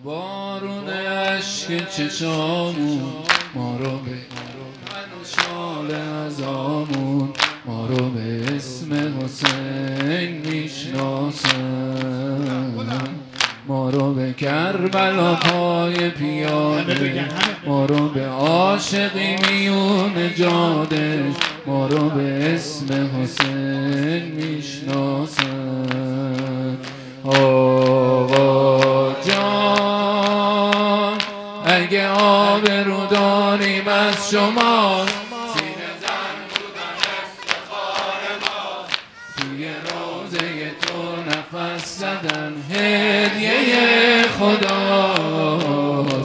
بارون عشق چشامون ما رو به من و شال ازامون ما رو به اسم حسین میشناسن، ما رو به کربلا پای پیاده، ما رو به عاشقی میون جادش، ما رو به اسم حسین میشناسن. آقا جان اگه آبرو داریم از شما، سینه زن بودن افتخار ماست، توی روزه تو نفس زدن هدیه خداست.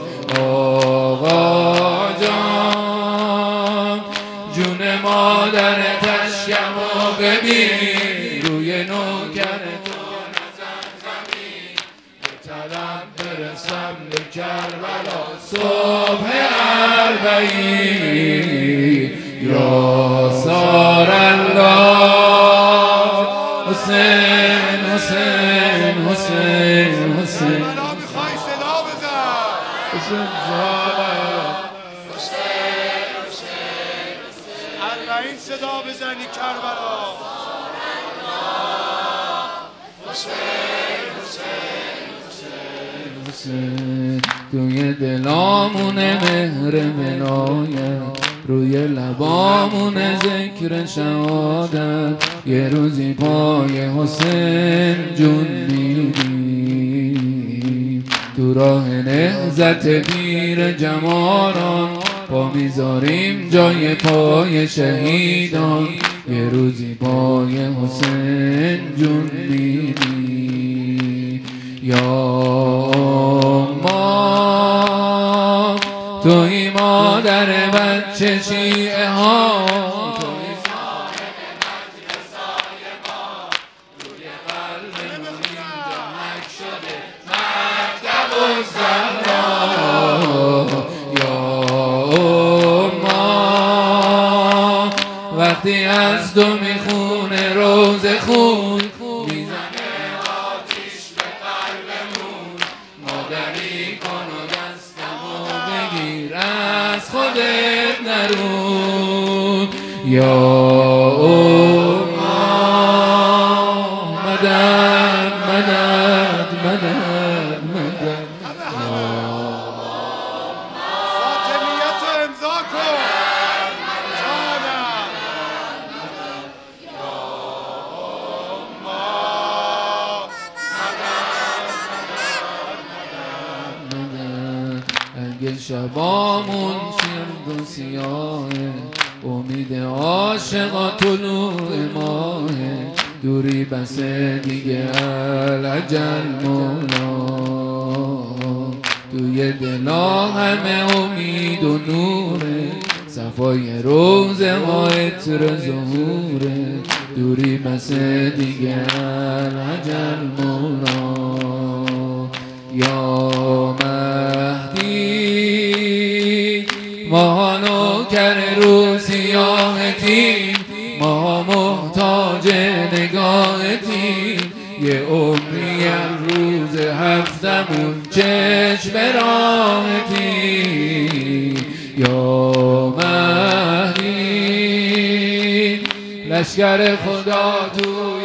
آقا جان جون مادر تشکم و ببین، روی نوکر تو نزن زمین، به طلب برسم به کربلا صبح اربعین. یا سار الله حسین حسین حسین حسین میخوای صدا بزن حسین اربعین صدا بزنی کربلا. حسین توی دلامونه مهر ولایت، روی لبامونه ذکر شهادت، یه روزی پای حسین جون میدیم، تو راه نهضت پیر جمالان پا میذاریم جای پای شهیدان، یه روزی پای حسین جون میدیم. یا ما توی مادر بچه شیعه ها، توی صاحب مجلسای ما، روی قلبمون اینجا حک شده مکتب الزهرا. یا ما وقتی از تو میخونه روز خون، میزنه آتیش به قلبمون، مادری کن و دستمو بگیر از خودت نرون. یا ما مدد مدد مدد مدد. فاطمیت رو امضا کن جانم. اگه شبامون سرد و سیاهه، امید عاشقا طلوع ماهه، دوری بس دیگه العجل مولا، توی دلا همه امید و نوره، صفای روزه ها عطر ظهوره، دوری بس دیگه العجل مولا. یا مهدی ما نوکر رو سیاحتیم، ما محتاج نگاهتیم، یه عمری از روز هفتمون چشم راحتیم. یا مهدی لشکر خدا تو